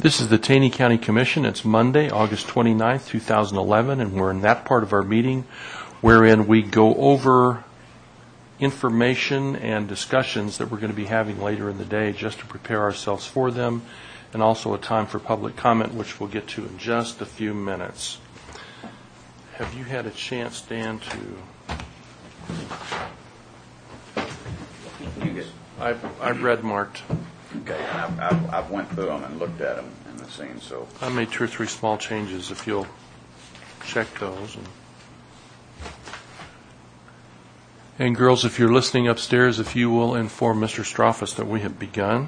This is the Taney County Commission. It's Monday, August 29th, 2011, and we're in that part of our meeting wherein we go over information and discussions that we're going to be having later in the day just to prepare ourselves for them, and also a time for public comment, which we'll get to in just a few minutes. Have you had a chance, Dan, I've read marked. Okay, and I've went through them and looked at them in the scene, so. I made 2 or 3 small changes, if you'll check those. And girls, if you're listening upstairs, if you will inform Mr. Stroffus that we have begun.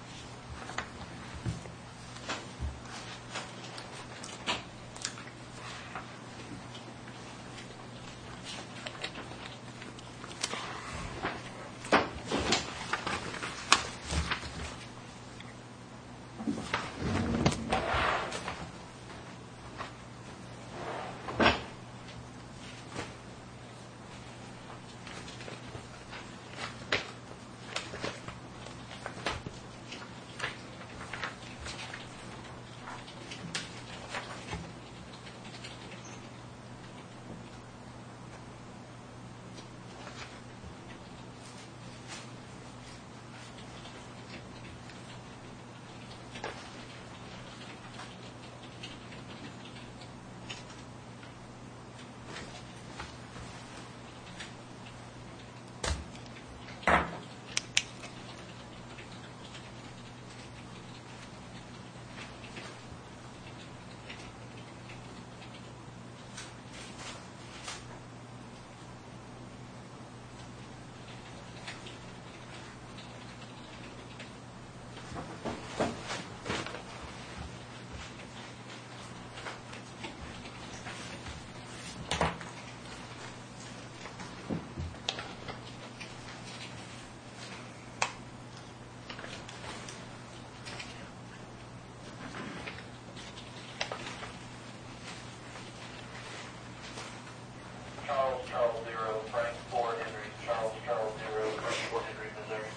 Charles 0, Frank 4, Henry, Charles 0, Frank 4, Henry, Missouri.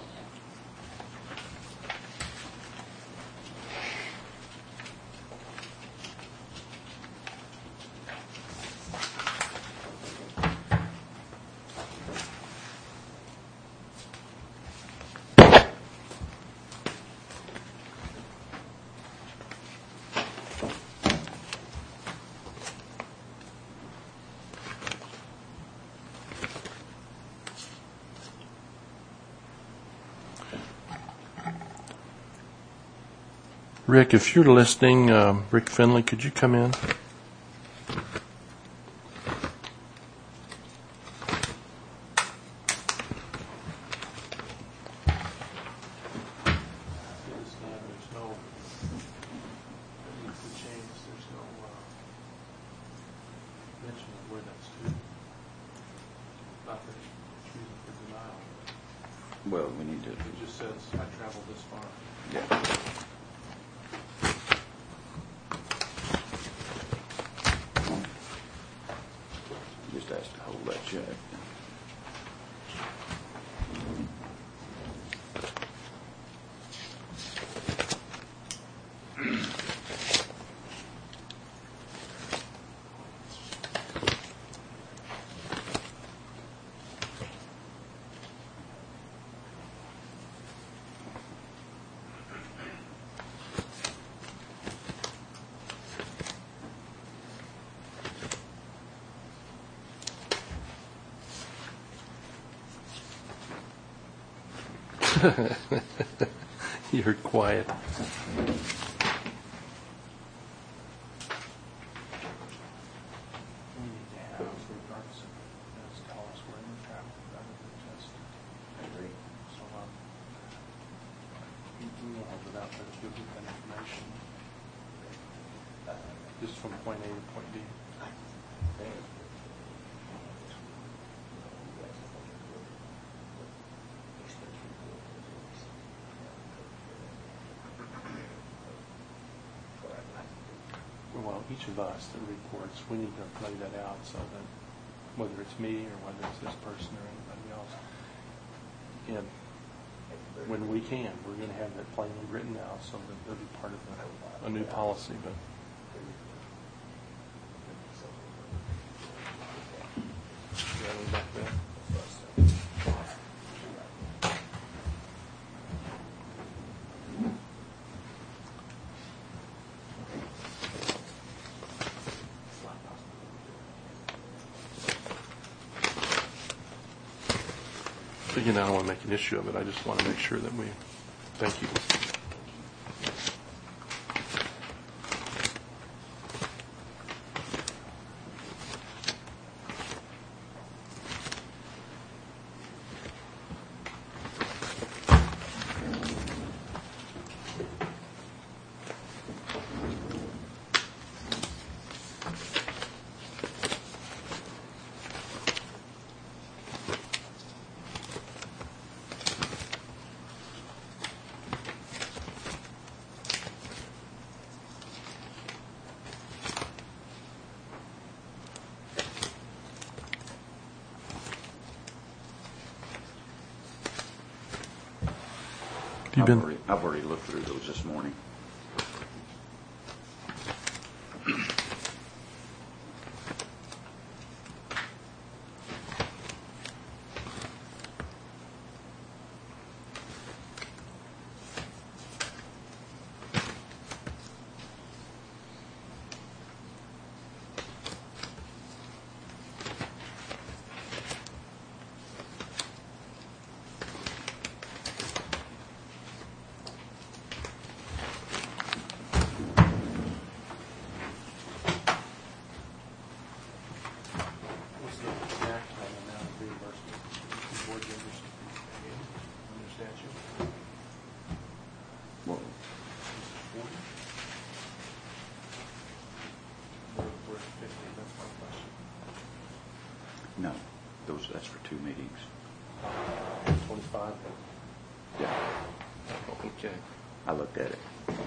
Rick, if you're listening, Rick Finley, could you come in? Well, we need to. It just says, I traveled this far. Yeah. Just asked to hold that check. You're quiet. Just from point A to point B. Well, each of us that reports, we need to play that out so that whether it's me or whether it's this person or anybody else, again, when we can. We're going to have that plainly written out so that it'll be part of a new policy. But you got any back there? Again, I don't want to make an issue of it. I just want to make sure that we thank you. I've already looked through those this morning. What's the exact amount of reimbursement to board members under statute? Well, 40? We're at 50, that's my question. no, that's for 2 meetings. 25? Yeah, Okay. I looked at it.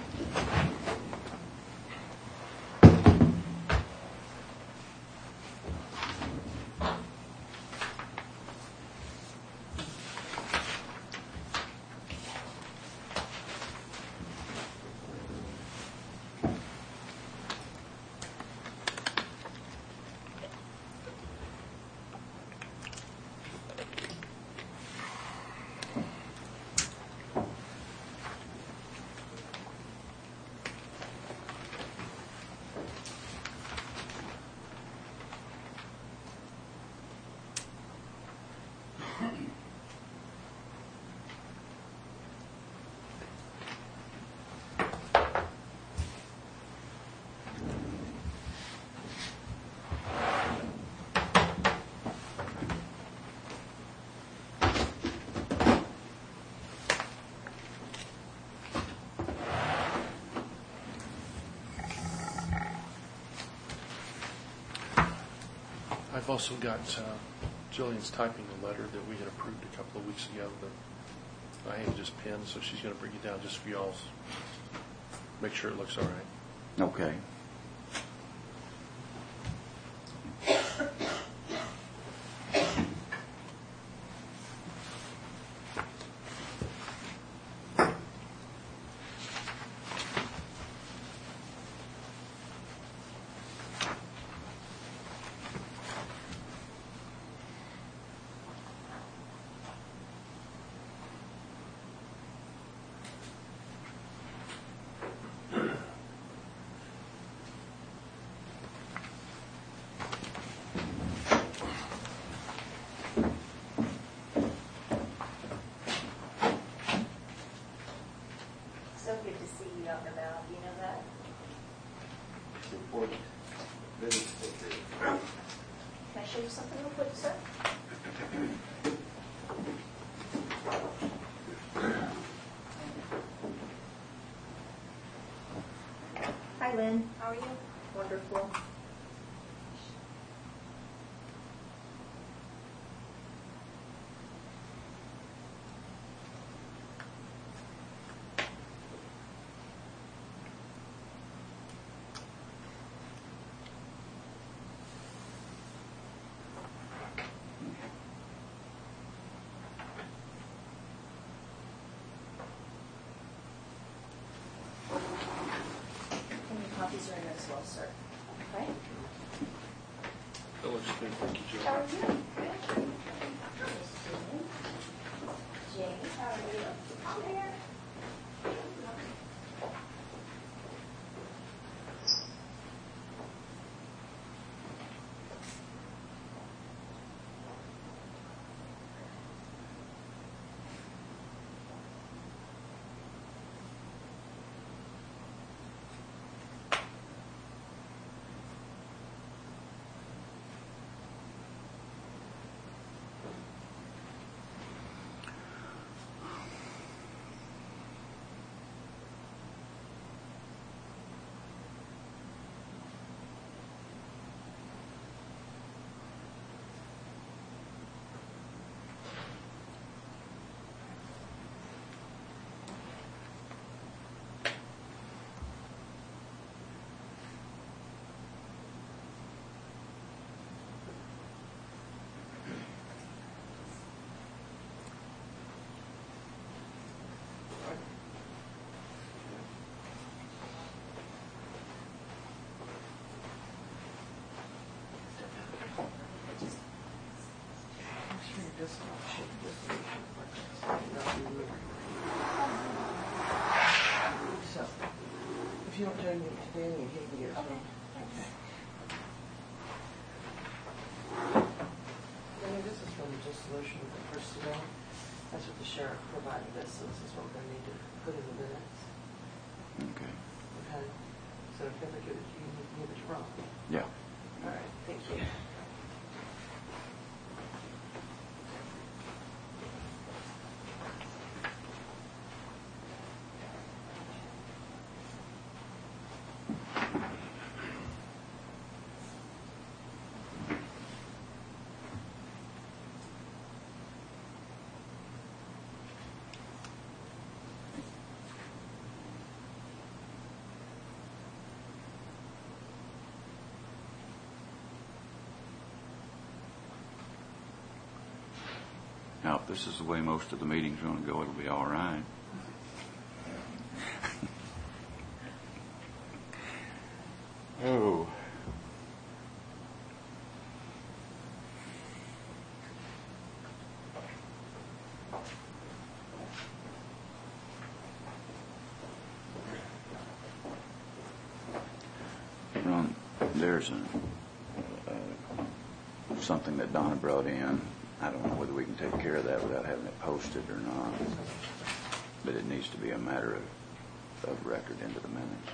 I've also got Jillian's typing the letter that we had approved a couple of weeks ago that I had just penned, so she's going to bring it down just for y'all's. Make sure it looks all right. Okay. So good to see you out and about, you know that? It's important. Business picture. Can I show you something real quick, sir? Hi, Lynn. How are you? Wonderful. Raise your hand as well, sir. Okay? That looks good. Thank you, Joe. How are you? Good. James, how are you? Come here. So, if you don't join me today, you hate me as well. Danny, this is from the dissolution of the personnel. That's what the sheriff provided us, so this is what we're going to need to put in the minutes. Okay. Okay? So if ever give it to you, you can give it to Ron. Yeah. All right, thank you. Now, if this is the way most of the meetings are going to go, it'll be all right. Oh. Ron, there's something that Donna brought in. I don't know whether we can take care of that without having it posted or not, but it needs to be a matter of record into the minutes.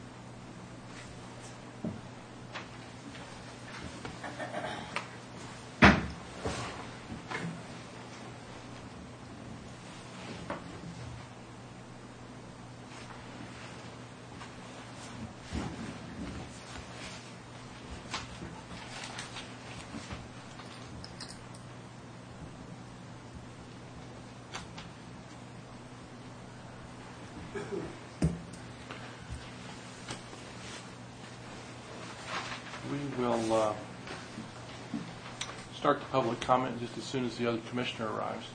We will start the public comment just as soon as the other commissioner arrives.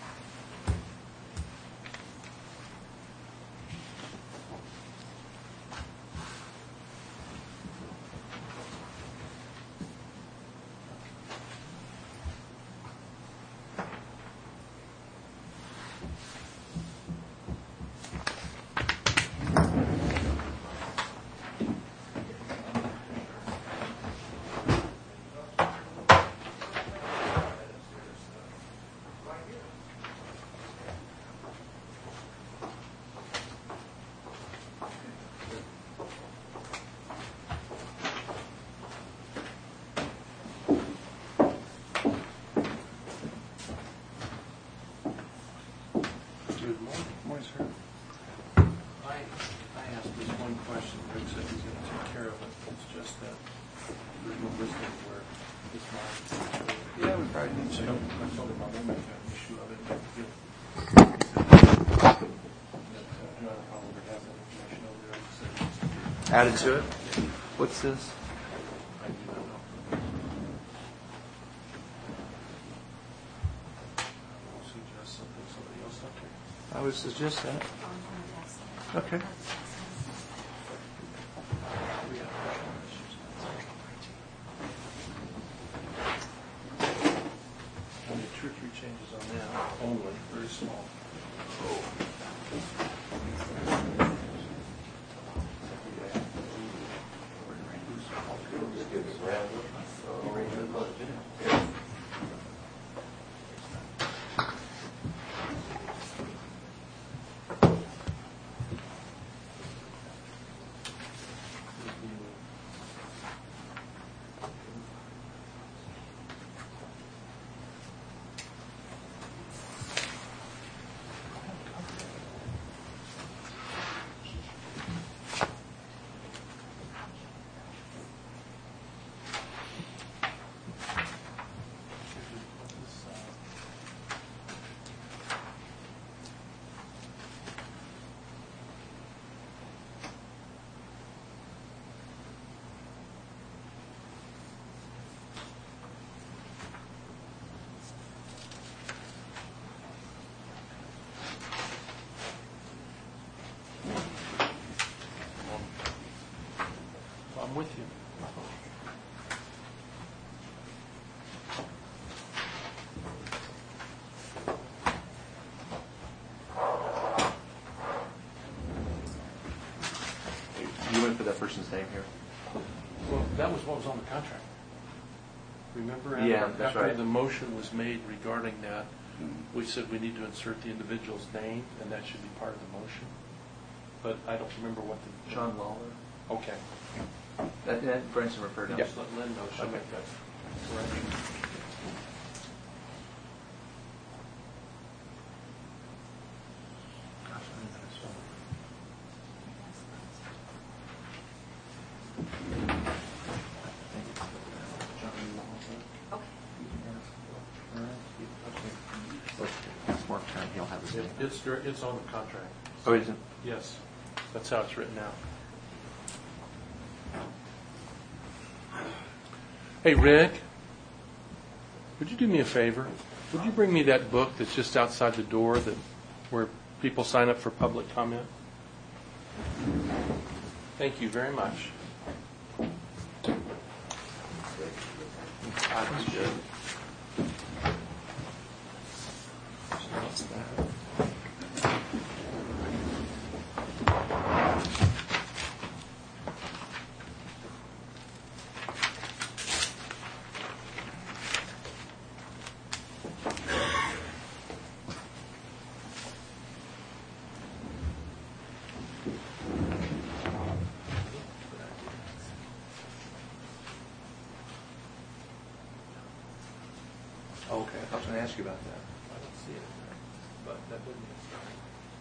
Good morning. Morning, sir. I asked this one question. Rick said he's going to take care of it. It's just that there's no listing where it's marked. Yeah, we probably need So to. I told him I won't make an issue of it. John Oliver has that information over there. He said it's- Added to it? What's this? I do not know. I'll suggest something somebody else up here. I would suggest that. Okay. We with you. You want to put that person's name here? Well, that was what was on the contract. Remember? Yeah, that's After right. the motion was made regarding that, we said we need to insert the individual's name, and that should be part of the motion. But I don't remember what the... Sean Lawler. Okay. That Brenton referred to. Just let Lynn know. She'll Okay. make that correction. Mark Turner, he'll have his name. It's on the contract. Oh, it isn't? Yes, that's how it's written out. Hey, Rick, would you do me a favor? Would you bring me that book that's just outside the door where people sign up for public comment? Thank you very much. That's good. Okay, I was going to ask you about that. I don't see it there, but that wouldn't be starting.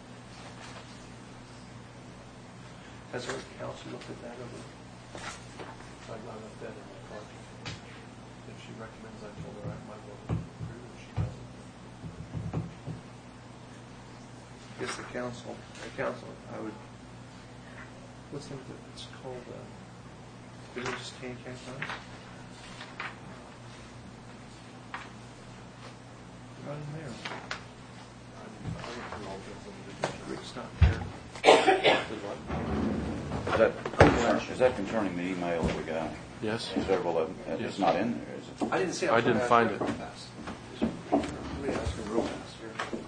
Has our council looked at that over? I've not left that in my project. If she recommends, I told her I might well approve, if she doesn't. I guess the council, I would, what's the, it's called, Village Can Campgrounds? Right in there. Rick's not there. Is that concerning the email that we got? Yes? Several of them. Yes. It's not in there, is it? I didn't see it. I didn't find it. Let me ask him real fast here.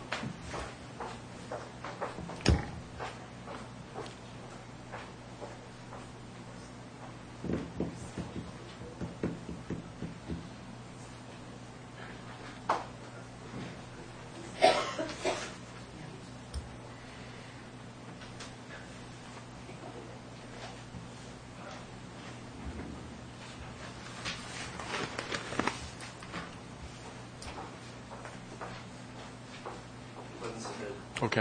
Okay.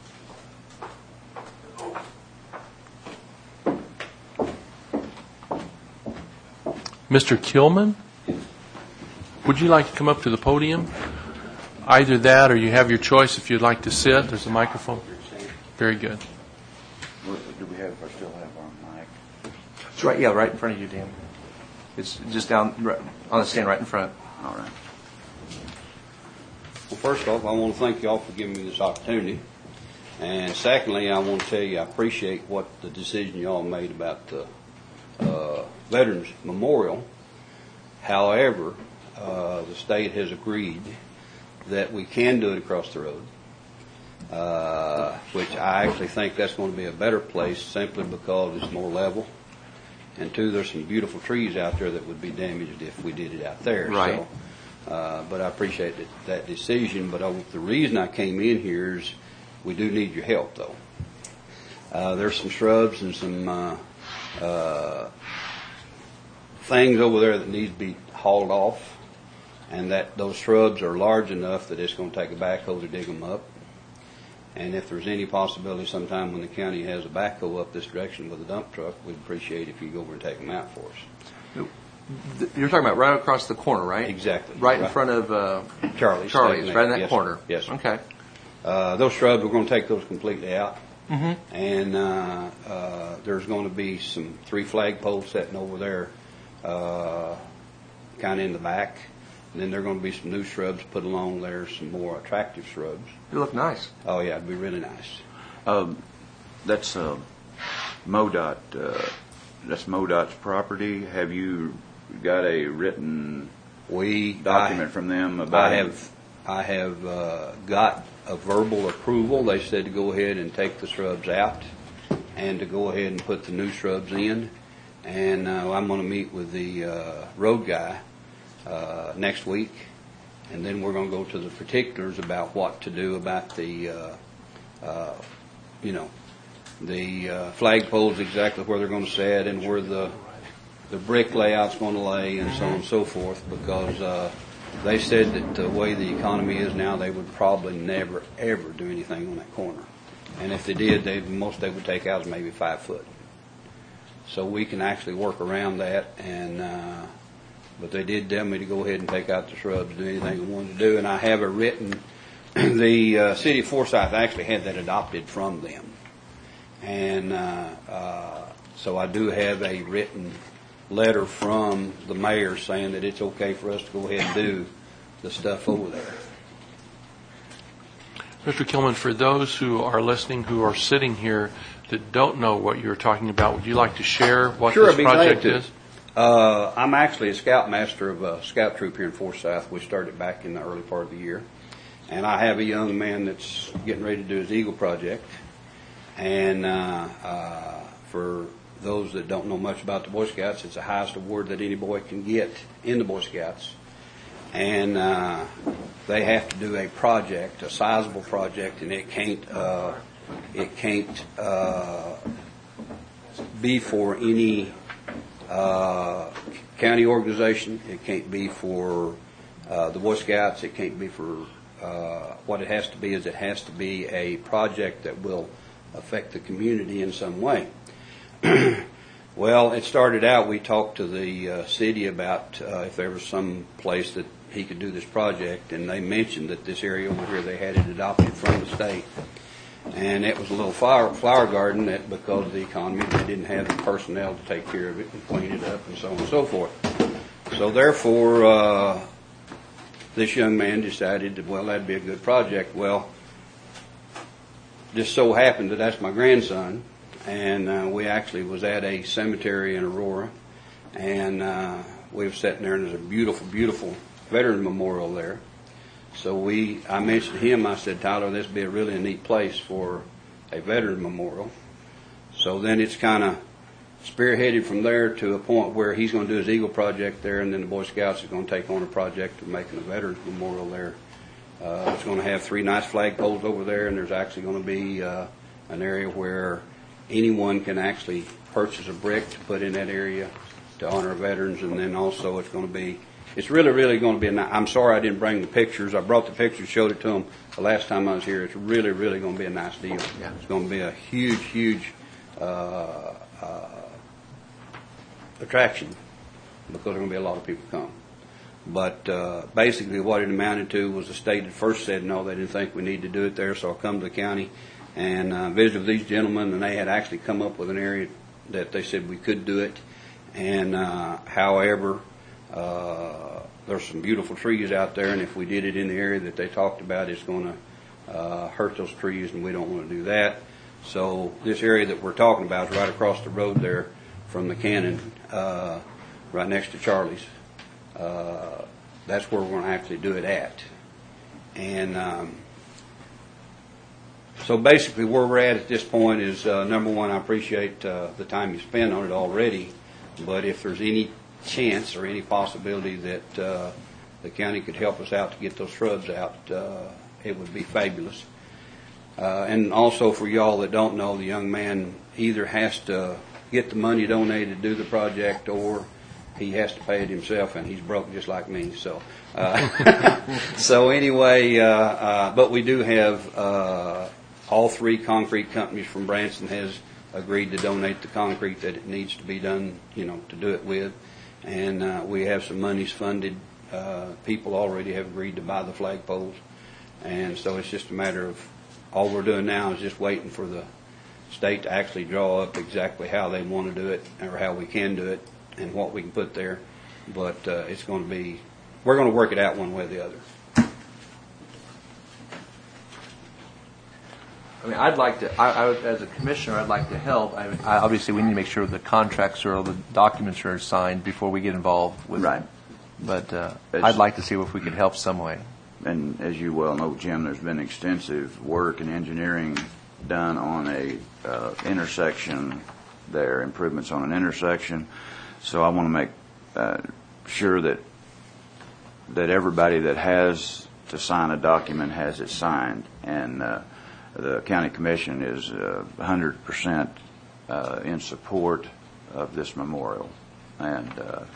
Mr. Kilman, would you like to come up to the podium? Either that or you have your choice if you'd like to sit. There's a microphone. Very good. Do we have, or still have our mic? It's right, yeah, right in front of you, Dan. It's just down right, on the stand right in front. All right. Well, first off, I want to thank you all for giving me this opportunity. And secondly, I want to tell you I appreciate what the decision you all made about the Veterans Memorial. However, the state has agreed that we can do it across the road, which I actually think that's going to be a better place simply because it's more level. And two, there's some beautiful trees out there that would be damaged if we did it out there. Right. So, but I appreciate that decision. But the reason I came in here is we do need your help, though. There's some shrubs and some things over there that need to be hauled off, and that those shrubs are large enough that it's going to take a backhoe to dig them up. And if there's any possibility sometime when the county has a backhoe up this direction with a dump truck, we'd appreciate if you go over and take them out for us. You're talking about right across the corner, right? Exactly. Right in front of Charlie's. Charlie's, right in that Yes, corner. sir. Yes, sir. Okay. Those shrubs, we're going to take those completely out. Mm-hmm. And there's going to be some 3 flagpoles sitting over there, kind of in the back. And then there are going to be some new shrubs put along there, some more attractive shrubs. You look nice. Oh, yeah, it'd be really nice. That's MoDOT that's MoDOT's property. Have you got a written We document from them about I have got a verbal approval. They said to go ahead and take the shrubs out and to go ahead and put the new shrubs in. And I'm going to meet with the road guy next week, and then we're going to go to the particulars about what to do about the, the flag poles, exactly where they're going to set and where the brick layout's going to lay and so on and so forth, because they said that the way the economy is now, they would probably never, ever do anything on that corner. And if they did, most they would take out is maybe 5 foot. So we can actually work around that, and but they did tell me to go ahead and take out the shrubs, do anything we wanted to do. And I have it written. The city of Forsyth actually had that adopted from them, and so I do have a written letter from the mayor saying that it's okay for us to go ahead and do the stuff over there. Mr. Kilman, for those who are listening, who are sitting here that don't know what you're talking about, would you like to share what Sure, this I'd be glad project to. is? I'm actually a scoutmaster of a scout troop here in Forsyth. We started back in the early part of the year. And I have a young man that's getting ready to do his Eagle Project. And for those that don't know much about the Boy Scouts, it's the highest award that any boy can get in the Boy Scouts. And they have to do a project, a sizable project, and it can't be for any county organization. It can't be for the Boy Scouts. It can't be for what it has to be is it has to be a project that will affect the community in some way. Well, it started out, we talked to the city about if there was some place that he could do this project, and they mentioned that this area over here, they had it adopted from the state. And it was a little flower garden that, because of the economy, they didn't have the personnel to take care of it and clean it up and so on and so forth. So therefore, this young man decided that, well, that'd be a good project. Well, just so happened that that's my grandson, and we actually was at a cemetery in Aurora, and we were sitting there, and there's a beautiful, beautiful Veterans Memorial there. So I mentioned to him, I said, Tyler, this would be a really neat place for a Veterans Memorial. So then it's kind of spearheaded from there to a point where he's going to do his Eagle Project there, and then the Boy Scouts are going to take on a project of making a Veterans Memorial there. It's going to have 3 nice flag poles over there, and there's actually going to be an area where anyone can actually purchase a brick to put in that area to honor veterans, and then also it's really, really going to be I'm sorry I didn't bring the pictures. I brought the pictures, showed it to them the last time I was here. It's really, really going to be a nice deal. Yeah. It's going to be a huge, huge attraction because there are going to be a lot of people come. But basically what it amounted to was the state at first said no, they didn't think we needed to do it there, so I come to the county and visited with these gentlemen, and they had actually come up with an area that they said we could do it. And however, there's some beautiful trees out there, and if we did it in the area that they talked about, it's going to hurt those trees, and we don't want to do that. So this area that we're talking about is right across the road there from the cannon, right next to Charlie's. That's where we're going to actually do it at. And so basically where we're at this point is, number one, I appreciate the time you spent on it already, but if there's any chance or any possibility that the county could help us out to get those shrubs out, it would be fabulous. And also for y'all that don't know, the young man either has to get the money donated to do the project, or he has to pay it himself, and he's broke just like me. So, so anyway, but we do have all 3 concrete companies from Branson has agreed to donate the concrete that it needs to be done, to do it with, and we have some monies funded. People already have agreed to buy the flagpoles, and so it's just a matter of all we're doing now is just waiting for the state to actually draw up exactly how they want to do it or how we can do it and what we can put there. But it's going to be, we're going to work it out one way or the other. mean, I'd like to, as a commissioner, I'd like to help. Obviously, we need to make sure the contracts or all the documents are signed before we get involved with Right. it. But I'd like to see if we could help some way. And as you well know, Jim, there's been extensive work and engineering done on a intersection there, improvements on an intersection. So I want to make sure that everybody that has to sign a document has it signed. And the county commission is 100% in support of this memorial. And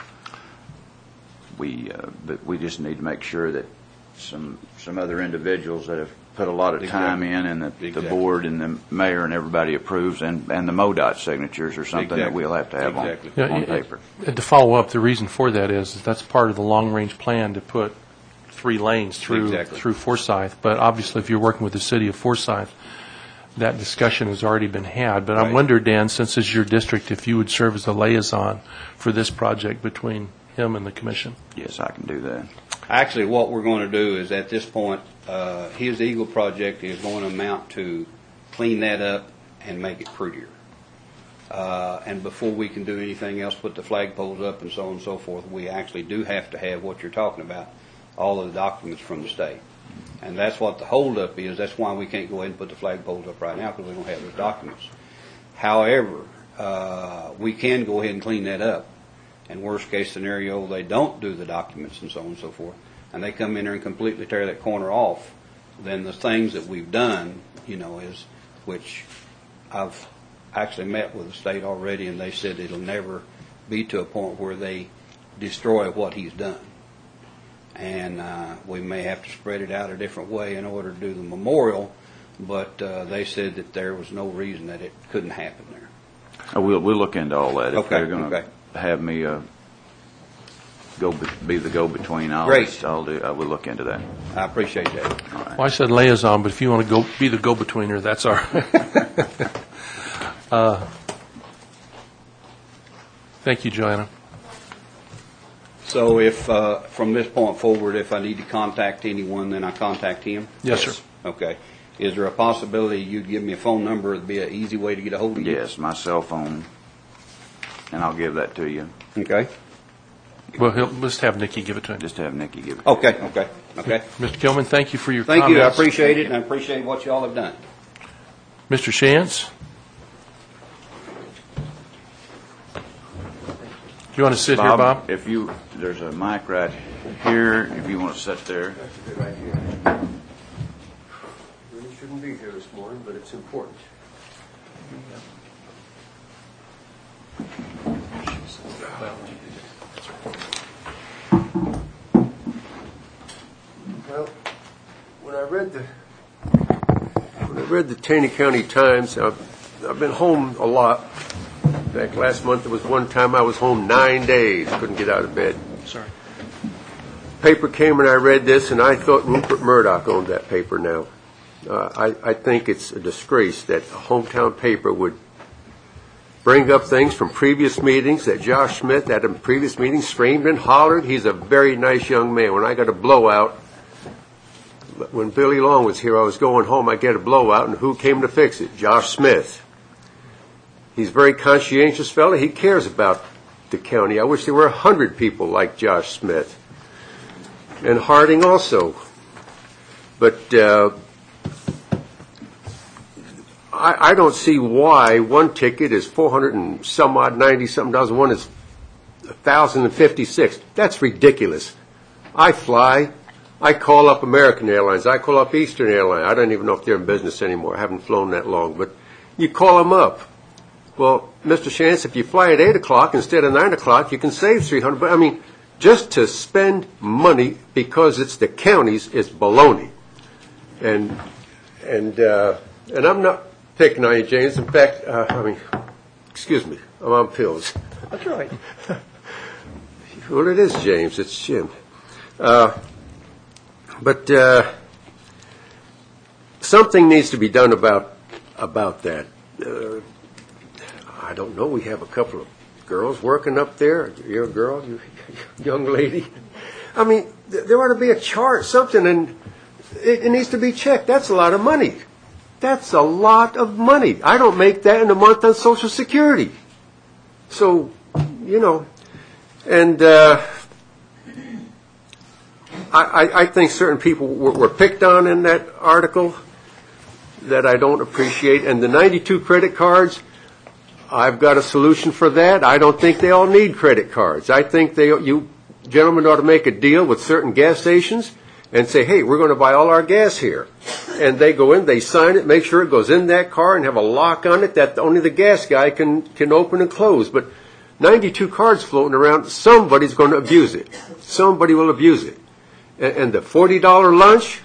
but we just need to make sure that some other individuals that have put a lot of time in, and that the board and the mayor and everybody approves, and the MoDOT signatures or something that we'll have to have on paper. And to follow up, the reason for that is that's part of the long-range plan to put 3 lanes through Forsyth. But obviously, if you're working with the city of Forsyth, that discussion has already been had. But I wonder, Dan, since it's your district, if you would serve as the liaison for this project between him and the commission. Yes, I can do that. Actually, what we're going to do is, at this point, his Eagle project is going to amount to clean that up and make it prettier. And before we can do anything else, put the flagpoles up and so on and so forth, we actually do have to have what you're talking about, all of the documents from the state. And that's what the holdup is. That's why we can't go ahead and put the flagpoles up right now, because we don't have those documents. However, we can go ahead and clean that up. And worst case scenario, they don't do the documents and so on and so forth, and they come in there and completely tear that corner off. Then the things that we've done, is, which I've actually met with the state already, and they said it'll never be to a point where they destroy what he's done. And we may have to spread it out a different way in order to do the memorial, but they said that there was no reason that it couldn't happen there. We'll look into all that. If Okay, they're going to have me be the go-between, Great. we'll look into that. I appreciate that. All right. Well, I said liaison, but if you want to be the go-betweener, that's all right. Thank you, Joanna. So if, from this point forward, if I need to contact anyone, then I contact him? Yes, sir. Okay. Is there a possibility you'd give me a phone number? It'd be an easy way to get a hold of you? Yes, my cell phone, and I'll give that to you. Okay. Well, let's have Nikki give it to him. Just have Nikki give it to you. Okay. Mr. Gilman, thank you for your Thank comments. you. I appreciate it, and I appreciate what y'all have done. Mr. Shantz? Do you want to sit here, Bob? If there's a mic right here, if you want to sit there. Right here. Really shouldn't be here this morning, but it's important. Well, when I read the Taney County Times, I've been home a lot. In fact, last month there was one time I was home 9 days, couldn't get out of bed. Sorry. Paper came and I read this, and I thought Rupert Murdoch owned that paper now. I think it's a disgrace that a hometown paper would bring up things from previous meetings that Josh Smith at a previous meeting screamed and hollered. He's a very nice young man. When I got a blowout, when Billy Long was here, I was going home, I get a blowout, and who came to fix it? Josh Smith. He's a very conscientious fellow. He cares about the county. I wish there were 100 people like Josh Smith. And Harding also. But I don't see why one ticket is $400 and some odd, $90-something, one is $1,056. That's ridiculous. I fly. I call up American Airlines. I call up Eastern Airlines. I don't even know if they're in business anymore. I haven't flown that long. But you call them up. Well, Mr. Shantz, if you fly at 8 o'clock instead of 9 o'clock, you can save $300. But I mean, just to spend money because it's the counties is baloney. And I'm not picking on you, James. In fact, excuse me, I'm on pills. That's right. Well, it is James. It's Jim. But something needs to be done about that. I don't know. We have a couple of girls working up there. You're a girl, you young lady. I mean, there ought to be a chart, something, and it needs to be checked. That's a lot of money. That's a lot of money. I don't make that in a month on Social Security. So, and I think certain people were picked on in that article that I don't appreciate. And the 92 credit cards, I've got a solution for that. I don't think they all need credit cards. I think you gentlemen ought to make a deal with certain gas stations and say, hey, we're going to buy all our gas here. And they go in, they sign it, make sure it goes in that car and have a lock on it that only the gas guy can open and close. But 92 cards floating around, somebody's going to abuse it. Somebody will abuse it. And the $40 lunch,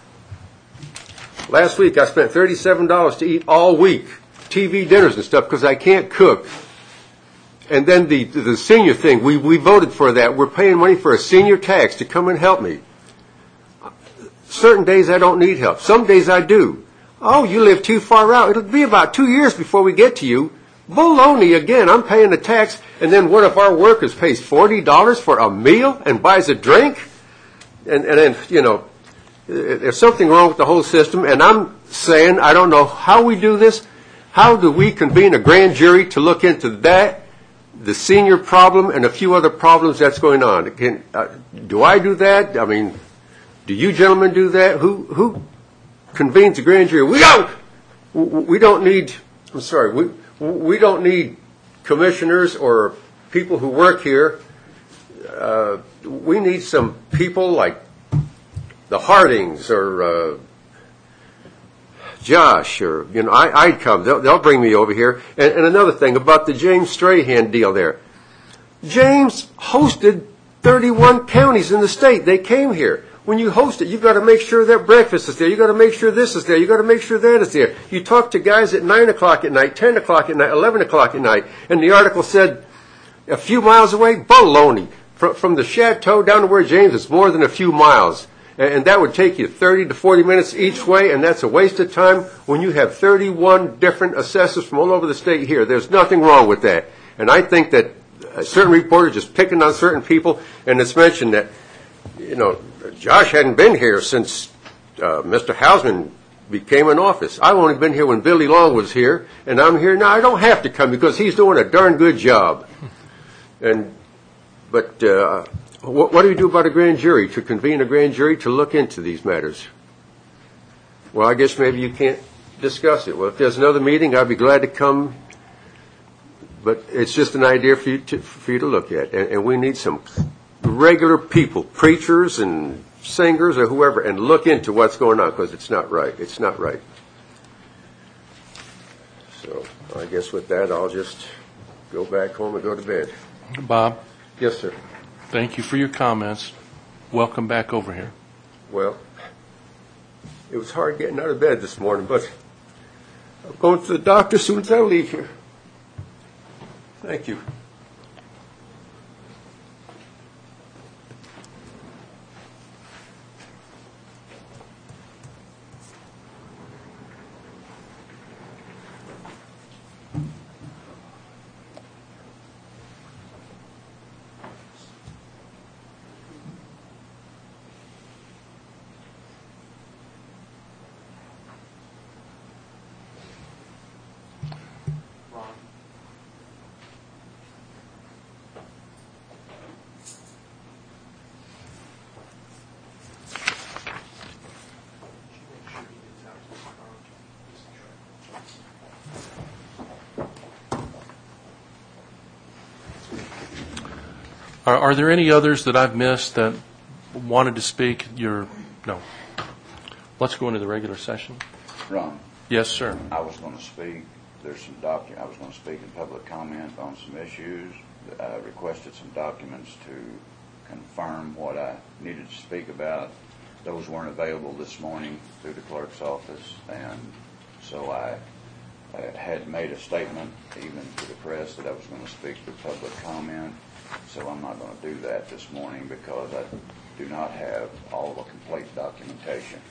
last week I spent $37 to eat all week, TV dinners and stuff, because I can't cook. And then the senior thing, we voted for that. We're paying money for a senior tax to come and help me. Certain days I don't need help. Some days I do. Oh, you live too far out. It'll be about 2 years before we get to you. Baloney again. I'm paying the tax, and then one of our workers pays $40 for a meal and buys a drink? And then, there's something wrong with the whole system, and I'm saying I don't know how we do this. How do we convene a grand jury to look into that, the senior problem, and a few other problems that's going on? Do I do that? I mean, do you gentlemen do that? Who convenes a grand jury? We don't need, I'm sorry, we don't need commissioners or people who work here. We need some people like the Hardings or Josh, or I'd come. They'll bring me over here. And another thing about the James Strahan deal there. James hosted 31 counties in the state. They came here. When you host it, you've got to make sure that breakfast is there. You've got to make sure this is there. You've got to make sure that is there. You talk to guys at 9 o'clock at night, 10 o'clock at night, 11 o'clock at night, and the article said a few miles away, baloney. From the chateau down to where James is more than a few miles. And that would take you 30 to 40 minutes each way, and that's a waste of time when you have 31 different assessors from all over the state here. There's nothing wrong with that. And I think that certain reporters just picking on certain people, and it's mentioned that, Josh hadn't been here since Mr. Hausman became in office. I've only been here when Billy Long was here, and I'm here now. I don't have to come because he's doing a darn good job. But what do you do about a grand jury, to convene a grand jury to look into these matters? Well, I guess maybe you can't discuss it. Well, if there's another meeting, I'd be glad to come. But it's just an idea for you to look at. And we need some regular people, preachers and singers or whoever, and look into what's going on, because it's not right. It's not right. So I guess with that, I'll just go back home and go to bed. Bob? Yes, sir. Thank you for your comments. Welcome back over here. Well, it was hard getting out of bed this morning, but I'm going to the doctor as soon as I leave here. Thank you. Are there any others that I've missed that wanted to speak? No. Let's go into the regular session. Ron, Yes, sir. I was going to speak. I was going to speak in public comment on some issues. I requested some documents to confirm what I needed to speak about. Those weren't available this morning through the clerk's office, and so I had made a statement even to the press that I was going to speak through public comment. So I'm not going to do that this morning because I do not have all the complete documentation.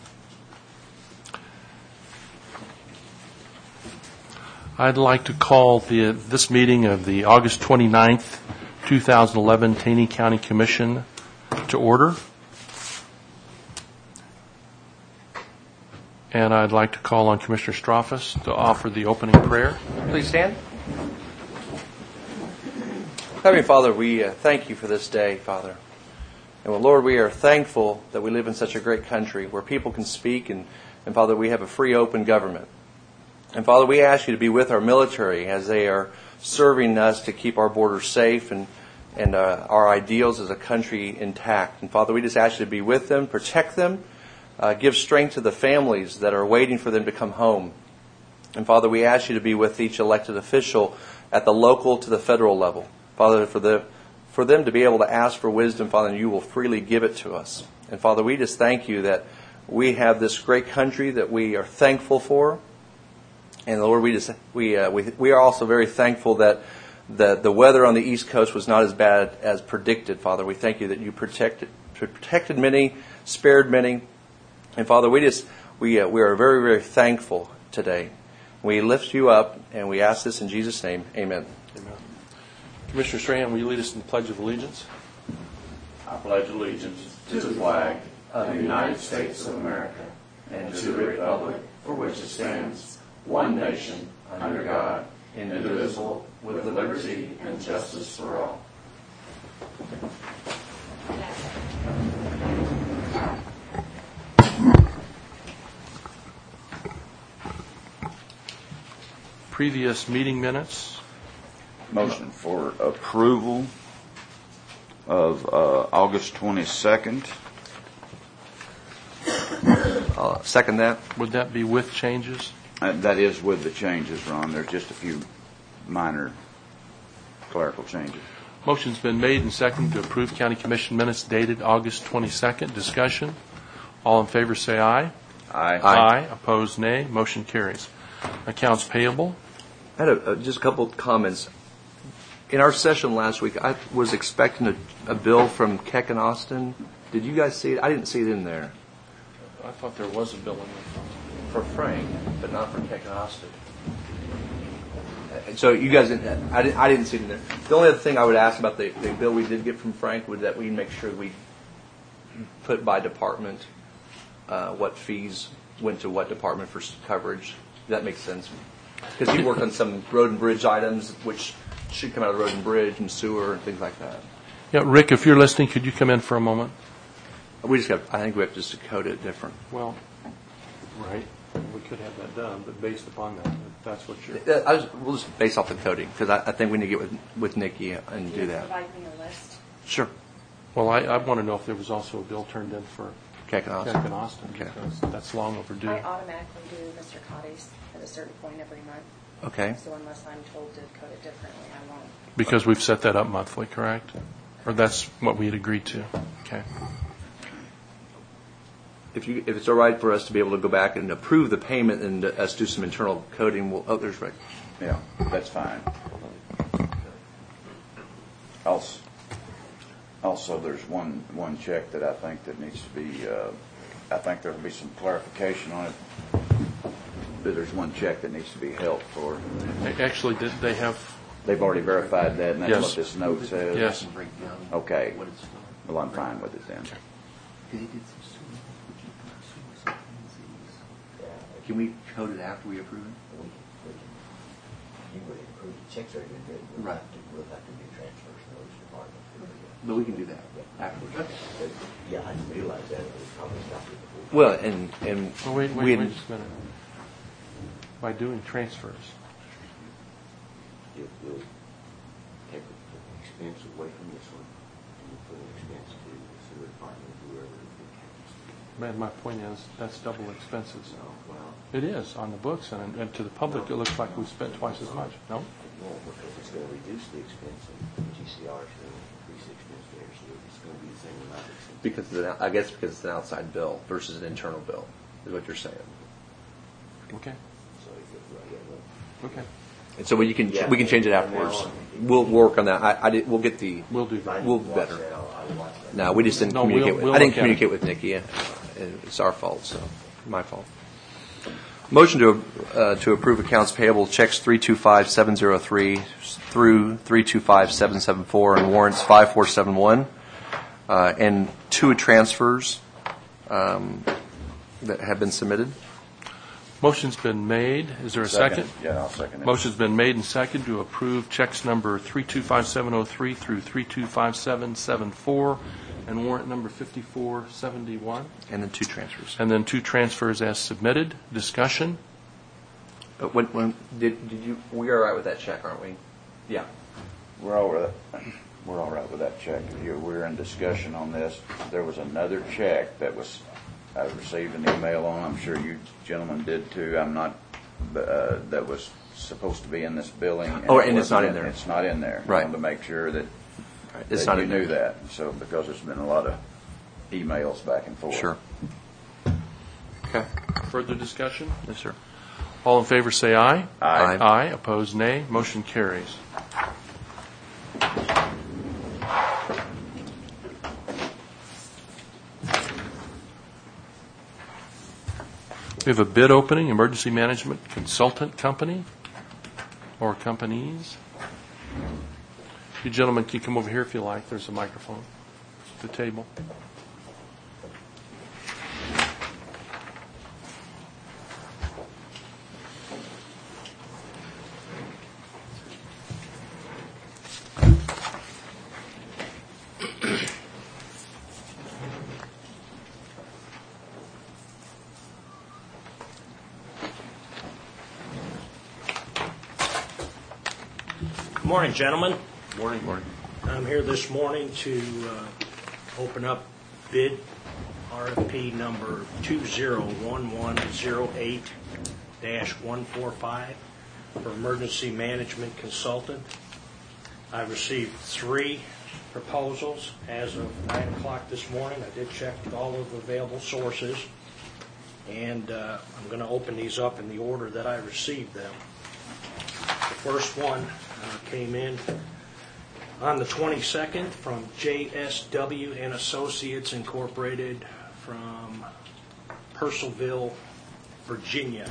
I'd like to call this meeting of the August 29th, 2011 Taney County Commission to order. And I'd like to call on Commissioner Strofus to offer the opening prayer. Please stand. Heavenly Father, we thank you for this day, Father. And well, Lord, we are thankful that we live in such a great country where people can speak, and Father, we have a free, open government. And Father, we ask you to be with our military as they are serving us to keep our borders safe and our ideals as a country intact. And Father, we just ask you to be with them, protect them, give strength to the families that are waiting for them to come home. And Father, we ask you to be with each elected official at the local to the federal level. Father, for them to be able to ask for wisdom, Father, and you will freely give it to us. And Father, we just thank you that we have this great country that we are thankful for. And Lord, we are also very thankful that the weather on the East Coast was not as bad as predicted, Father. We thank you that you protected many, spared many. And Father, we are very, very thankful today. We lift you up, and we ask this in Jesus' name. Amen. Amen. Commissioner Strahan, will you lead us in the Pledge of Allegiance? I pledge allegiance to the flag of the United States of America and to the republic for which it stands, one nation, under God, indivisible, with liberty and justice for all. Previous meeting minutes. Motion for approval of August 22nd. Second that. Would that be with changes? That is with the changes, Ron. There's just a few minor clerical changes. Motion's been made and seconded to approve County Commission minutes dated August 22nd. Discussion. All in favor say aye. Aye. Aye. Opposed, nay. Motion carries. Accounts payable. I had just a couple of comments. In our session last week, I was expecting a bill from Keck and Austin. Did you guys see it? I didn't see it in there. I thought there was a bill in there. For Frank, but not for Keck and Austin. And so you guys didn't. I didn't see it in there. The only other thing I would ask about the bill we did get from Frank was that we make sure we put by department what fees went to what department for coverage. Does that make sense? Because he worked on some road and bridge items, which should come out of road and bridge and sewer and things like that. Yeah, Rick, if you're listening, could you come in for a moment? I think we have just to code it different. Well, right. We could have that done, but based upon that, that's what you're... We'll just base off the coding, because I think we need to get with Nikki and do that. Provide me a list. Sure. Well, I want to know if there was also a bill turned in for Keck and Austin. Keck and Austin, Okay. because that's long overdue. I automatically do Mr. Cotty's at a certain point every month. Okay. So unless I'm told to code it differently, I won't. Because we've set that up monthly, correct? Or that's what we had agreed to. Okay. If it's all right for us to be able to go back and approve the payment and us do some internal coding, there's Rick. Yeah, that's fine. Also, there's one check that I think that needs to be, I think there'll be some clarification on it. There's one check that needs to be held for. Actually, did they have... They've already verified that, and that's Yes. what this note says? Yes. Okay. Well, I'm fine with it then. Can we code it after we approve it? You would approve the checks are good. Right. We'll have to do transfers to those departments. But we can do that afterwards. Yeah, I didn't realize that. It was probably stopped before. Well, and Oh, wait we just a minute. By doing transfers. You'll take the expense away from this one, and you put an expense to the sewer department, whoever it happens Man, my point is, that's double expenses. to. Well, It is, on the books, and to the public, it looks like we spent twice as much. No? it won't, because it's going to reduce the expense, and GCR is going to increase the expense there, so it's going to be the same amount of expense. I guess because it's an outside bill versus an internal bill, is what you're saying. Okay. So if it's right, yeah, well, Okay. And so we can change it afterwards. We'll work on that. We'll get the. We'll do if I that. We'll didn't better. watch that, I'll watch that. No, we just didn't No, communicate. we'll I didn't look at communicate it. with Nikki. It's our fault, so my fault. Motion to approve accounts payable checks 325-703 through 325-774 and warrants 5471 and two transfers that have been submitted. Motion's been made. Is there a second? Yeah, I'll second it. Motion's been made and seconded to approve checks number 325703 through 325774 and warrant number 5471. And then 2 transfers. And then 2 transfers as submitted. Discussion? But when did you? We are all right with that check, aren't we? Yeah. We're all right with that check. We're in discussion on this. There was another check that I received an email on. I'm sure you gentlemen did too. That was supposed to be in this billing. And it's not in there. It's not in there. Right. I wanted to make sure that, It's that not you in knew there. that. So because there's been a lot of emails back and forth. Sure. Okay. Further discussion? Yes, sir. All in favor say aye. Aye. Aye. Opposed, nay. Motion carries. We have a bid opening, emergency management consultant company or companies. You gentlemen can come over here if you like. There's a microphone at the table. Good morning, gentlemen. Morning. Morning. I'm here this morning to open up bid RFP number 201108-145 for emergency management consultant. I received 3 proposals as of 9 o'clock this morning. I did check all of the available sources, and I'm going to open these up in the order that I received them. The first one came in on the 22nd from JSW and Associates Incorporated from Purcellville, Virginia.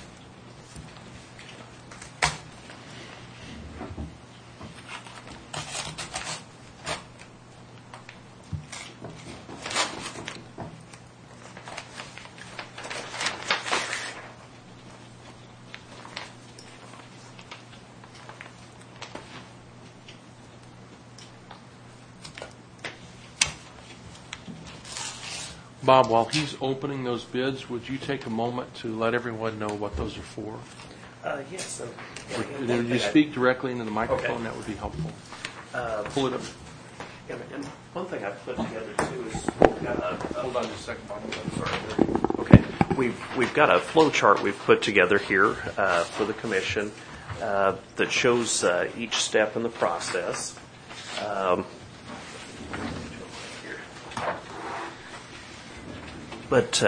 Bob, while he's opening those bids, would you take a moment to let everyone know what those are for? Yes. Would you speak directly into the microphone? Okay. That would be helpful. Pull it up. And one thing I've put together too is Hold on just a second, Bob. I'm sorry. okay. We've got a flow chart we've put together here for the commission that shows each step in the process. But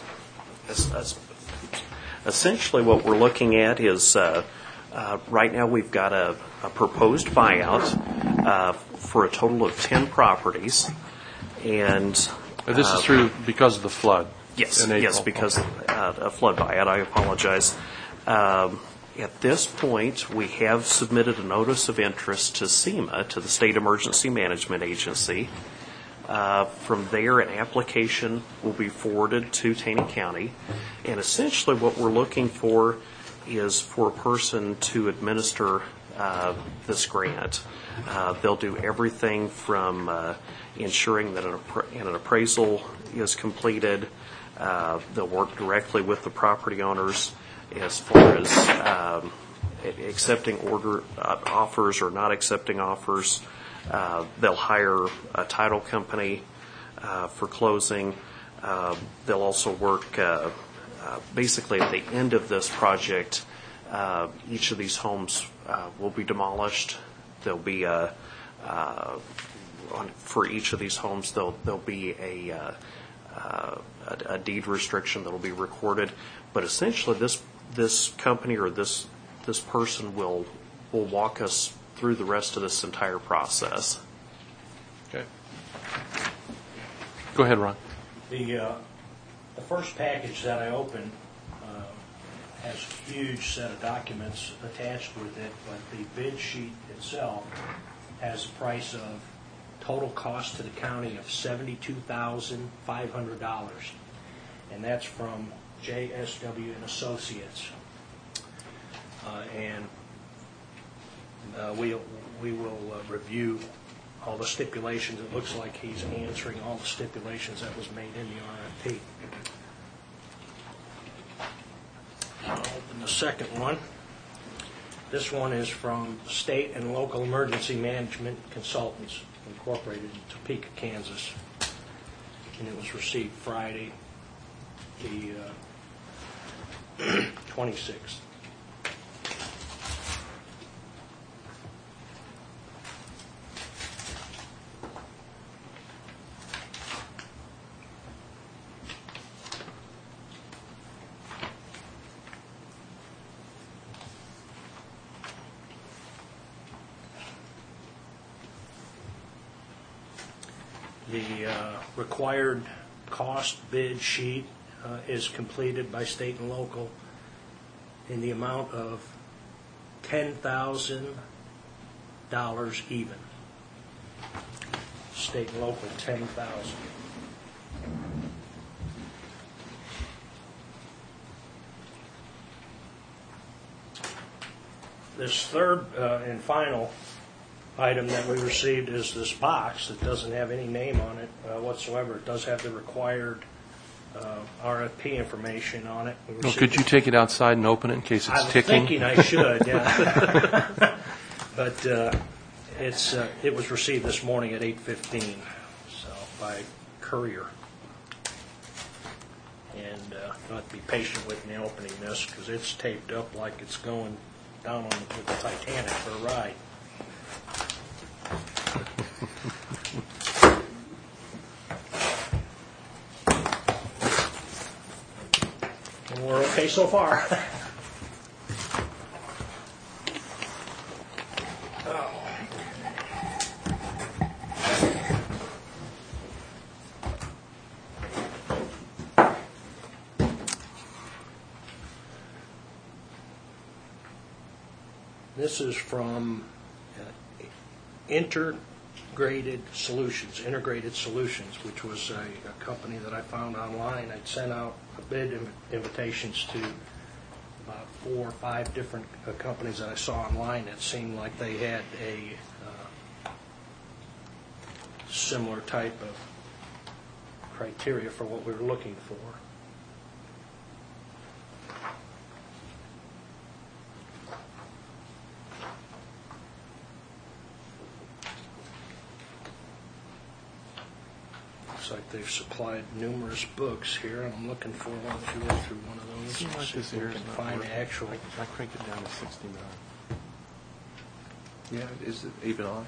essentially what we're looking at is right now we've got a proposed buyout for a total of 10 properties. And This is through because of the flood. yes, in April. yes, because of flood buyout. I apologize. At this point, we have submitted a notice of interest to SEMA, to the State Emergency Management Agency. From there, an application will be forwarded to Taney County. And essentially what we're looking for is for a person to administer this grant. They'll do everything from ensuring that an appraisal is completed. They'll work directly with the property owners as far as accepting offers or not accepting offers. They'll hire a title company for closing. They'll also work basically at the end of this project. Each of these homes will be demolished. There'll be for each of these homes there'll be a deed restriction that will be recorded. But essentially, this company or this person will walk us through the rest of this entire process. Okay. Go ahead, Ron. The first package that I opened has a huge set of documents attached with it, but the bid sheet itself has a price of total cost to the county of $72,500, and that's from JSW and Associates. And we will review all the stipulations. It looks like he's answering all the stipulations that was made in the RFP. I'll open the second one. This one is from State and Local Emergency Management Consultants, Incorporated in Topeka, Kansas. And it was received Friday, the 26th. The required cost bid sheet is completed by state and local in the amount of $10,000 even. State and local, $10,000. This third and final item that we received is this box that doesn't have any name on it whatsoever. It does have the required RFP information on it. Well, could you take it outside and open it in case it's ticking? I was thinking I should, yeah. But it was received this morning at 8:15, so by courier. And you'll have to be patient with me opening this because it's taped up like it's going down with the Titanic for a ride. And we're okay so far. This is from Integrated Solutions, which was a company that I found online. I'd sent out bid invitations to about 4 or 5 different companies that I saw online that seemed like they had a similar type of criteria for what we were looking for. Looks like they've supplied numerous books here, and I'm looking for one. If you look through one of those, Seems like this here is can not find working. actual. I cranked it down to 69. Yeah, is it even on?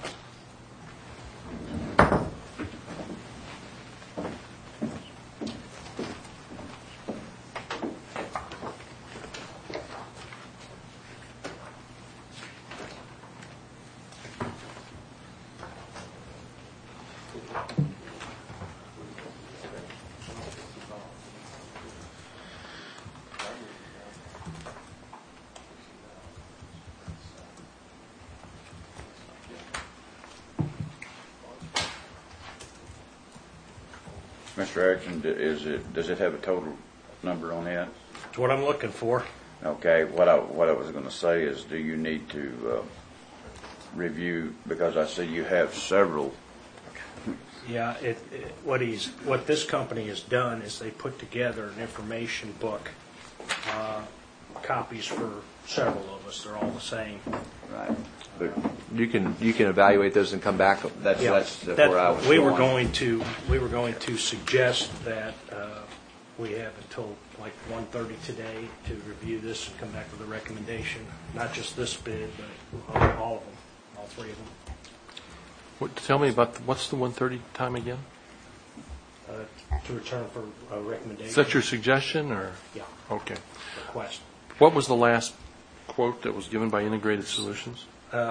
Mr. Erickson, does it have a total number on it? It's what I'm looking for. Okay, what I was going to say is, do you need to review, because I see you have several. Yeah, what this company has done is they put together an information book, copies for several of us. They're all the same. Right. But You can evaluate those and come back. that's That- where I was we were going. going to suggest that we have until like 1:30 today to review this and come back with a recommendation. Not just this bid, but all of them, all 3 of them. Tell me about what's the 1:30 time again? To return for a recommendation. Is that your suggestion or? Yeah, Okay. request. What was the last quote that was given by Integrated Solutions?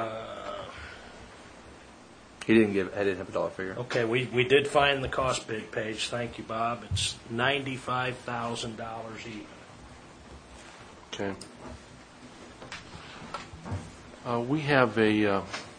He didn't have a dollar figure. Okay, we did find the cost bid page. Thank you, Bob. It's $95,000 even. Okay. We have a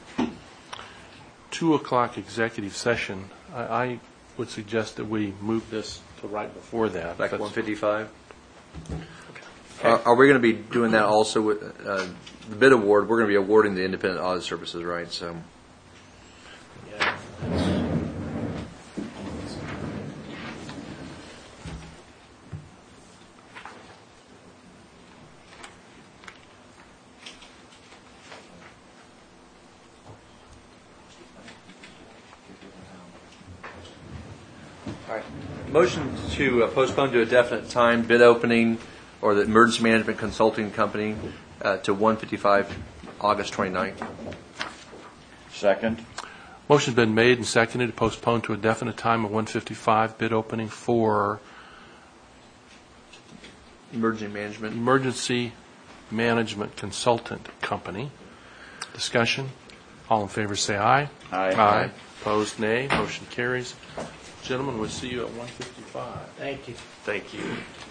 2:00 executive session. I would suggest that we move this to right before that. Back at 155. Are we going to be doing that also with the bid award? We're going to be awarding the independent audit services, right? So, Yeah. all right. Motion to postpone to a definite time bid opening or the emergency management consulting company to 155 August 29th. Second. Motion's been made and seconded to postpone to a definite time of 1:55 bid opening for Emergency management. Emergency Management Consultant Company. Discussion. All in favor say aye. Aye. Opposed, nay. Motion carries. Gentlemen, we'll see you at 1:55. Thank you. Thank you.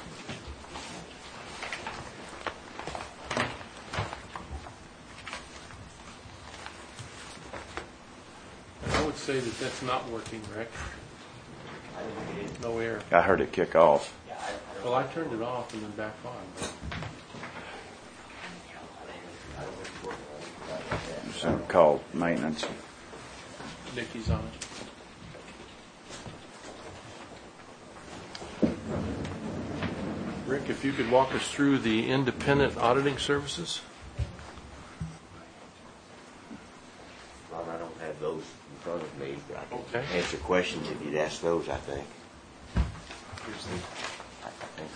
I would say that that's not working, Rick. No air. I heard it kick off. Well, I turned it off and then back on. So called maintenance. Nikki's on it. Rick, if you could walk us through the independent auditing services? Robert, I don't have those in front of me, but I can Okay. answer questions if you'd ask those, I think. I think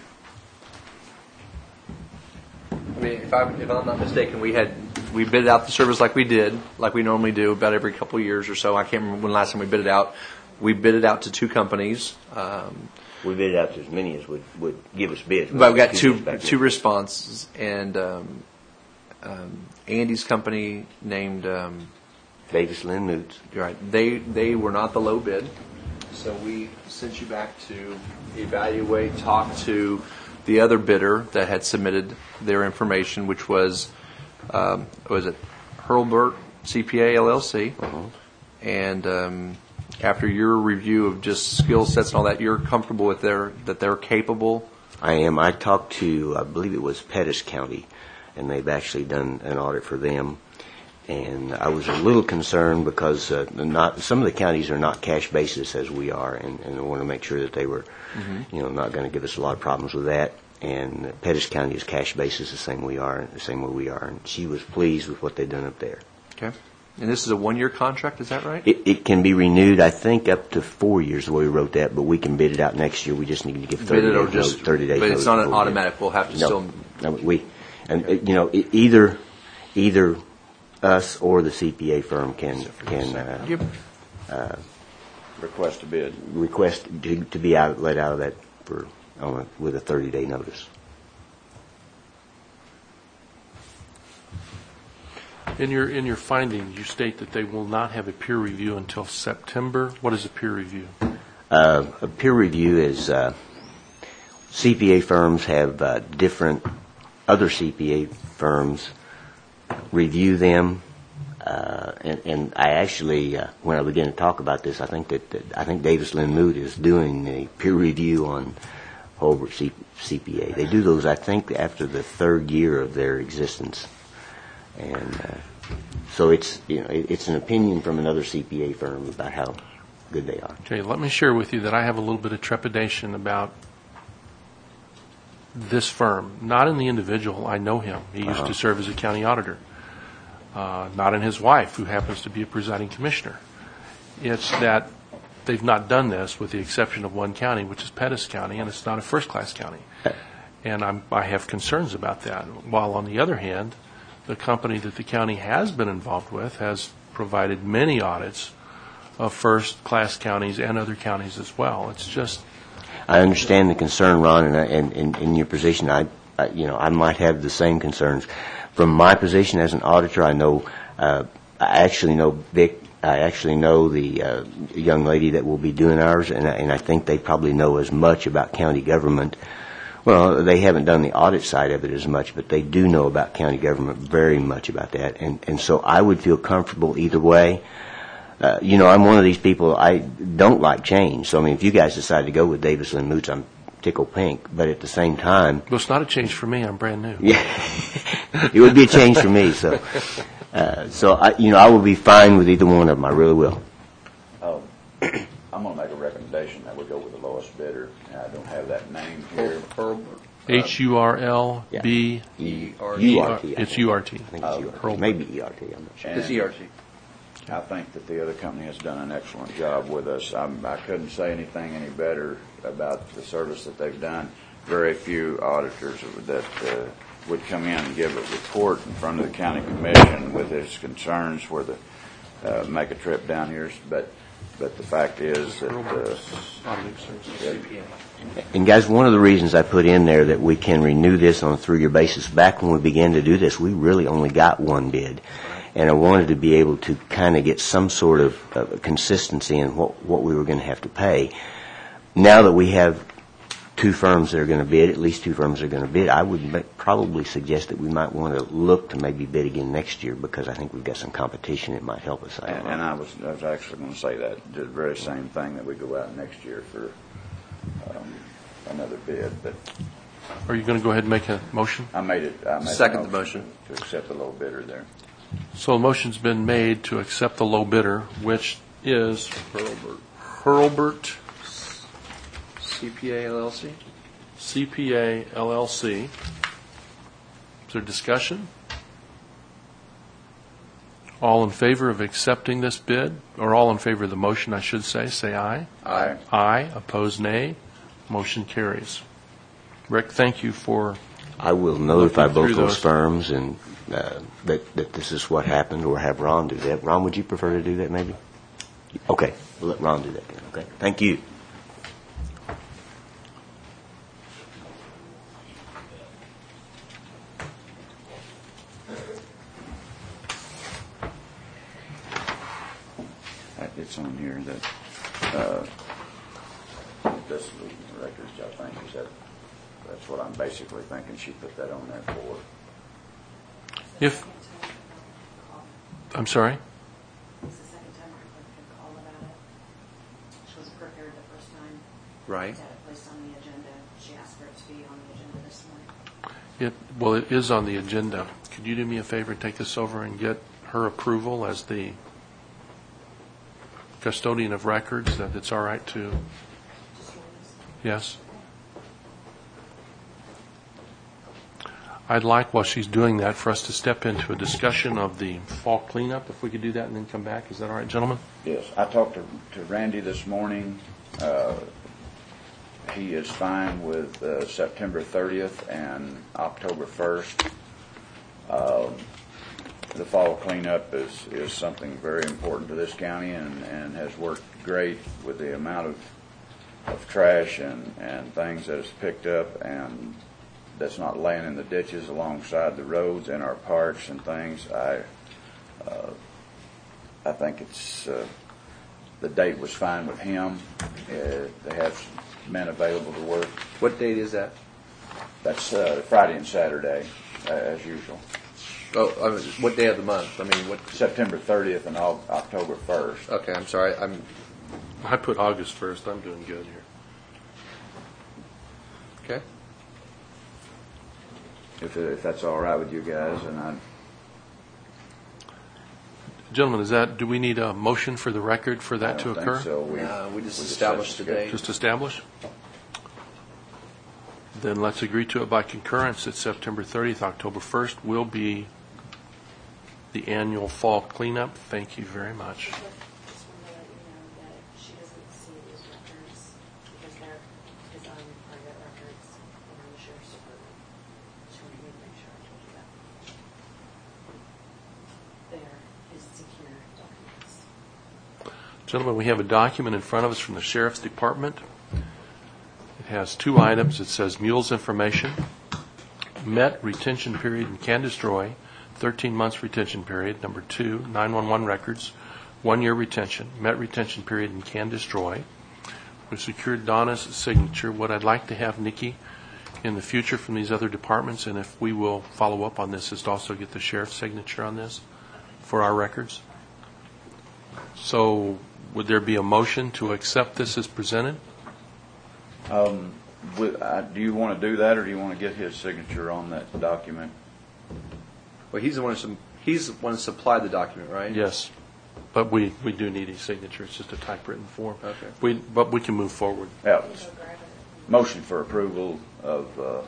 that I mean, if I'm not mistaken, we bid out the service like we normally do about every couple of years or so. I can't remember when last time we bid it out. We bid it out to two companies. we bid it out to as many as would give us bids. But we got two Back responses, and Andy's company named Davis Lynn Moots. you're right. They were not the low bid, so we sent you back to evaluate, talk to the other bidder that had submitted their information, which was it Hurlburt CPA LLC, and after your review of just skill sets and all that, you're comfortable with that they're capable. I am. I talked to, I believe it was Pettis County, and they've actually done an audit for them. And I was a little concerned because some of the counties are not cash basis as we are, and I want to make sure that they were, not going to give us a lot of problems with that. And Pettis County is cash basis the same way we are, and she was pleased with what they've done up there. Okay. And this is a 1-year contract, is that right? It can be renewed, I think, up to 4 years, the way we wrote that, but we can bid it out next year. We just need to give 30 days notice. 30 days but it's not an notice. automatic. We'll have to still. No, either us or the CPA firm can Request a bid. request to be let out of that with a 30-day notice. In your findings, you state that they will not have a peer review until September. What is a peer review? A peer review is CPA firms have different other CPA firms review them, and I actually, when I began to talk about this, I think Davis Lynn Moot is doing a peer review on Hurlburt CPA. They do those, I think, after the third year of their existence, and so it's an opinion from another CPA firm about how good they are. Okay, let me share with you that I have a little bit of trepidation about this firm. Not in the individual. I know him. He used to serve as a county auditor. Not in his wife, who happens to be a presiding commissioner. It's that they've not done this with the exception of one county, which is Pettis County, and it's not a first-class county. And I have concerns about that. While on the other hand, the company that the county has been involved with has provided many audits of first-class counties and other counties as well. It's just... I understand the concern, Ron, and in your position, I might have the same concerns. From my position as an auditor, I know, I actually know Vic. I actually know the young lady that will be doing ours, and I think they probably know as much about county government. Well, they haven't done the audit side of it as much, but they do know about county government very much about that, and so I would feel comfortable either way. I'm one of these people, I don't like change. So, I mean, if you guys decide to go with Davis Lynn Moots, I'm tickle pink, but at the same time, Well, it's not a change for me. I'm brand new. yeah, it would be a change for me. So, I will be fine with either one of them. I really will. I'm going to make a recommendation that we go with the lowest bidder. I don't have that name here. HURLB. URT. It's URT. I think it's URT. Hurlburt. Maybe ERT. I'm not sure. And It's ERT. I think that the other company has done an excellent job with us. I couldn't say anything any better about the service that they've done. Very few auditors that would come in and give a report in front of the county commission with his concerns for the make a trip down here. But the fact is that Auditing services. And guys, one of the reasons I put in there that we can renew this on a 3-year basis, back when we began to do this, we really only got one bid. And I wanted to be able to kind of get some sort of consistency in what we were going to have to pay. Now that we have 2 firms that are going to bid, at least 2 firms that are going to bid, I would probably suggest that we might want to look to maybe bid again next year, because I think we've got some competition that might help us out. and I was actually going to say that, the very same thing, that we go out next year for another bid. But Are you going to go ahead and make a motion? I made Second the motion. to accept the low bidder there. So a motion's been made to accept the low bidder, which is Hurlburt CPA LLC. CPA LLC. Is there discussion? All in favor of accepting this bid, or all in favor of the motion, I should say aye. Aye. Aye. Opposed, nay. Motion carries. Rick, thank you for... I will notify Looking both through those those. firms and that this is what happened, or have Ron do that. Ron, would you prefer to do that maybe? Okay, we'll let Ron do that then. Okay, thank you. It's on here that this records, I think, is that's what I'm basically thinking she put that on there for. If... I'm sorry? It's the second time our clerk had called about it. She wasn't prepared the first time. Right. To have it placed on the agenda. She asked for it to be on the agenda this morning. Well, it is on the agenda. Could you do me a favor and take this over and get her approval as the custodian of records, that it's all right to... Yes? I'd like, while she's doing that, for us to step into a discussion of the fall cleanup, if we could do that and then come back. Is that all right, gentlemen? Yes, I talked to Randy this morning. He is fine with September 30th and October 1st. The fall cleanup is something very important to this county and has worked great with the amount of trash and things that is picked up and that's not laying in the ditches alongside the roads in our parks and things. I think it's the date was fine with him. They have men available to work. What date is that? That's Friday and Saturday, as usual. Oh, what day of the month? I mean, what? September 30th and October 1st. Okay, I'm sorry. I put August 1st. I'm doing good here. Okay. If that's all right with you guys, and Gentlemen, do we need a motion for the record for I that to don't occur? think so. We just established the date. Just establish? Then let's agree to it by concurrence that September 30th, October 1st will be the annual fall cleanup. Thank you very much. Just wanted to let you know that she doesn't see these records because they're his own private records from the sheriff's department. She wanted me to make sure I told you that. They're his secure documents. Gentlemen, we have a document in front of us from the Sheriff's Department. It has 2 items. It says Mules information, met retention period and can destroy, 13 months retention period. Number 2, 911 records, 1-year retention, met retention period and can destroy. We secured Donna's signature. What I'd like to have, Nikki, in the future from these other departments, and if we will follow up on this, is to also get the sheriff's signature on this for our records. So would there be a motion to accept this as presented? Do you want to do that, or do you want to get his signature on that document? Well, he's the one who supplied the document, right? Yes, but we do need his signature. It's just a typewritten form. Okay. But we can move forward. Yeah. Motion for approval of,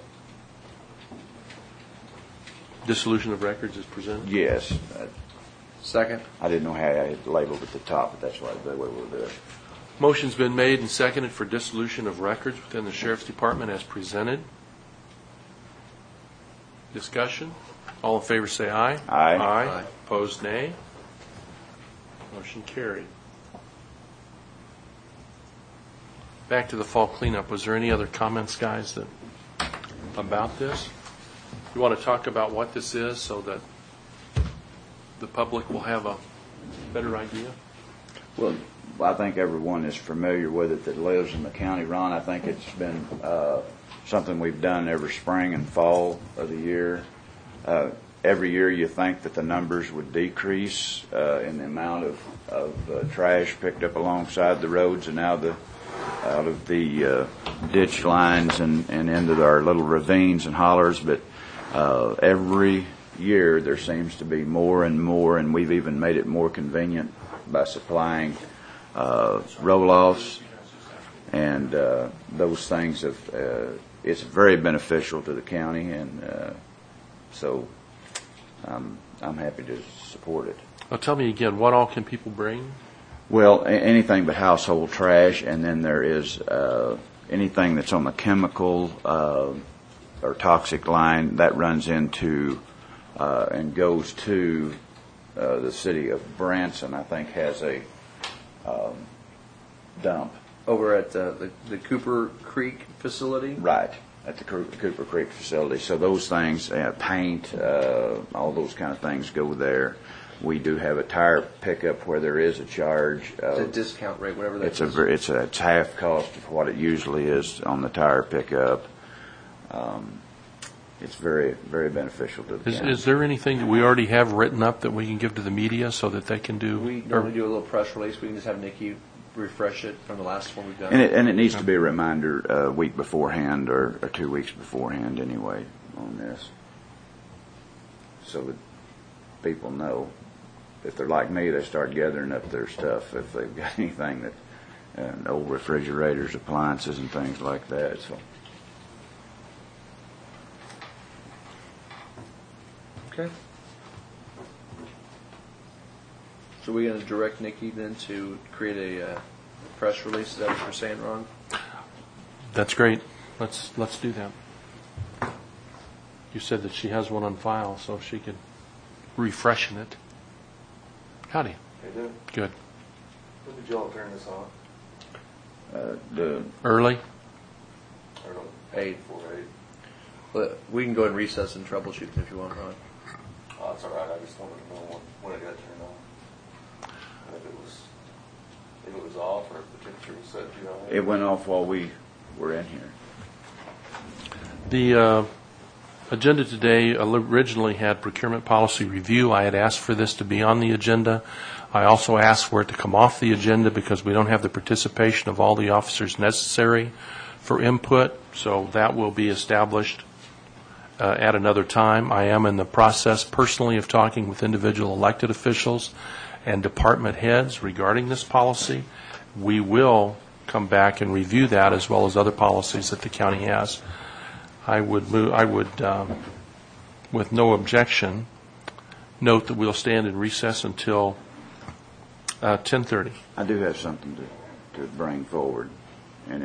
Dissolution of records is presented. yes. Second? I didn't know how I had labeled at the top, but that's why the way we'll do it. Motion's been made and seconded for dissolution of records within the Sheriff's Department as presented. Discussion? All in favor say aye. Aye. Aye. Opposed, nay. Motion carried. Back to the fall cleanup. Was there any other comments, guys, about this? You want to talk about what this is so that the public will have a better idea? Well, I think everyone is familiar with it that lives in the county. Ron, I think it's been something we've done every spring and fall of the year. Every year you think that the numbers would decrease in the amount of trash picked up alongside the roads and out of the ditch lines and into our little ravines and hollers. But every year there seems to be more and more, and we've even made it more convenient by supplying roll-offs, and those things it's very beneficial to the county, and so I'm happy to support it. Well, tell me again, what all can people bring? Well, anything but household trash, and then there is anything that's on the chemical or toxic line that runs into and goes to the city of Branson, I think, has a dump. Over at the Cooper Creek facility? Right, at the Cooper Creek facility. So those things, paint, all those kind of things go there. We do have a tire pickup where there is a charge. It's a discount rate, whatever that is. It's half cost of what it usually is on the tire pickup. It's very, very beneficial to the county. Is there anything that we already have written up that we can give to the media so that they can do? We normally do a little press release. We can just have Nikki refresh it from the last one we've done. And it needs to be a reminder a week beforehand or 2 weeks beforehand anyway on this, so that people know. If they're like me, they start gathering up their stuff if they've got anything that old refrigerators, appliances, and things like that. So. Okay. So we're going to direct Nikki then to create a press release. Is that what you're saying, Ron? That's great. Let's do that. You said that she has one on file, so she could refreshen it. Howdy. How you doing? Good. When did y'all turn this on? Early? Or no, 8. 4 8. Well, we can go and recess and troubleshoot if you want, Ron. Oh, that's all right. I just wanted to know when it got turned on. And if it was off or if the temperature was set too high. It went off while we were in here. The agenda today originally had procurement policy review. I had asked for this to be on the agenda. I also asked for it to come off the agenda because we don't have the participation of all the officers necessary for input, so that will be established at another time. I am in the process personally of talking with individual elected officials and department heads regarding this policy. We will come back and review that as well as other policies that the county has. I would, with no objection, note that we'll stand in recess until 10:30. I do have something to bring forward, and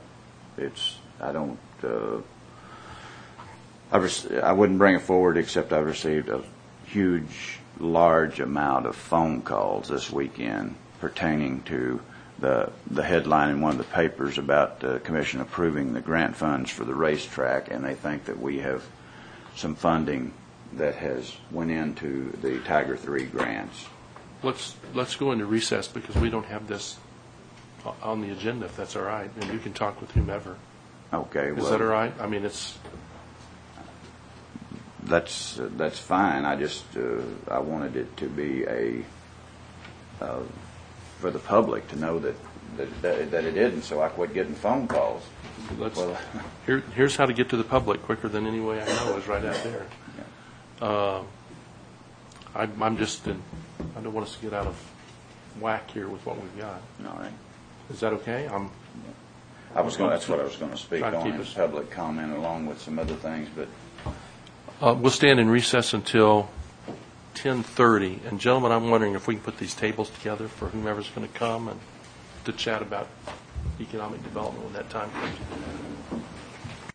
I wouldn't bring it forward except I've received a huge, large amount of phone calls this weekend pertaining to the headline in one of the papers about the commission approving the grant funds for the racetrack, and they think that we have some funding that has went into the Tiger 3 grants. Let's go into recess because we don't have this on the agenda, if that's all right, and you can talk with whomever. Okay. Is that all right? I mean, That's fine. I just I wanted it to be for the public to know that that it didn't, so I quit getting phone calls. Let's, Well, here's how to get to the public quicker than any way I know is right out there. I'm just, I don't want us to get out of whack here with what we've got. all right. Is that okay? That's what I was going to speak Try to on keep in us- public comment along with some other things, but We'll stand in recess until 10:30. And gentlemen, I'm wondering if we can put these tables together for whomever's going to come and to chat about economic development when that time comes.